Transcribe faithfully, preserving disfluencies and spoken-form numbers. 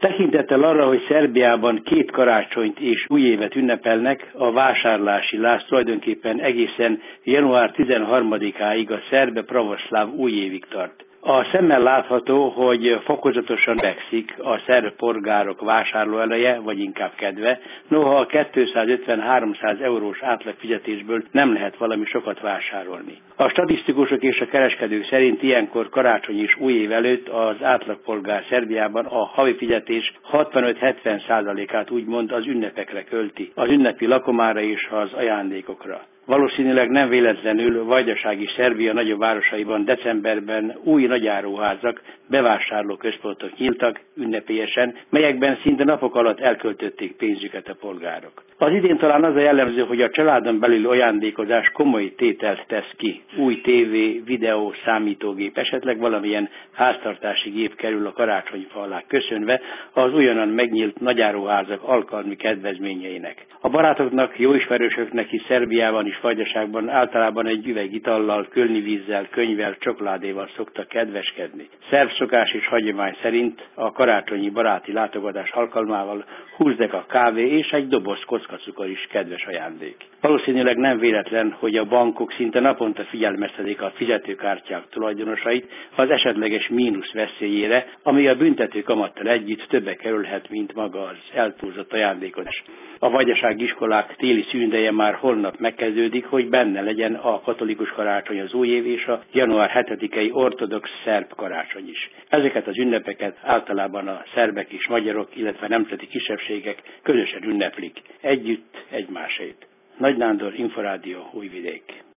Tekintettel arra, hogy Szerbiában két karácsonyt és új évet ünnepelnek, a vásárlási láz tulajdonképpen egészen január tizenharmadikáig a szerb pravoszláv újévig tart. A szemmel látható, hogy fokozatosan növekszik a szerb polgárok vásárlóereje, vagy inkább kedve, noha a kétszázötven-háromszáz eurós átlagfizetésből nem lehet valami sokat vásárolni. A statisztikusok és a kereskedők szerint ilyenkor karácsony és új év előtt az átlagpolgár Szerbiában a havi fizetés hatvanöt-hetven százalékát úgymond az ünnepekre költi, az ünnepi lakomára és az ajándékokra. Valószínűleg nem véletlenül Vajdaság Szerbia nagyobb városaiban decemberben új nagyáruházak, bevásárlóközpontok nyíltak ünnepélyesen, melyekben szinte napok alatt elköltötték pénzüket a polgárok. Az idén talán az a jellemző, hogy a családon belül ajándékozás komoly tételt tesz ki. Új tévé, videó, számítógép, esetleg valamilyen háztartási gép kerül a karácsonyfa alá köszönve az újonnan megnyílt nagyáruházak alkalmi kedvezményeinek. A barátoknak, jó ismerősöknek is Szerbiában és Vajdaságban általában egy üveg itallal, kölnivízzel, könyvvel, csokoládéval szoktak kedveskedni. Szerb szokás és hagyomány szerint a karácsonyi baráti látogatás alkalmával húsz deka kávé és egy doboz kockacukor is kedves ajándék. Valószínűleg nem véletlen, hogy a bankok szinte naponta figyelmeztetik a fizetőkártyák tulajdonosait az esetleges mínusz veszélyére, ami a büntető kamattal együtt többe kerülhet, mint maga az eltúlzott ajándékozás. A vajdasági iskolák téli szünideje már holnap megkezdődik, hogy benne legyen a katolikus karácsony, az új év és a január hetedikei ortodox szerb karácsony is. Ezeket az ünnepeket általában a szerbek és magyarok, illetve nemzeti kisebbségek közösen ünneplik, együtt egymásét. Nagy Nándor, Inforádió, Újvidék.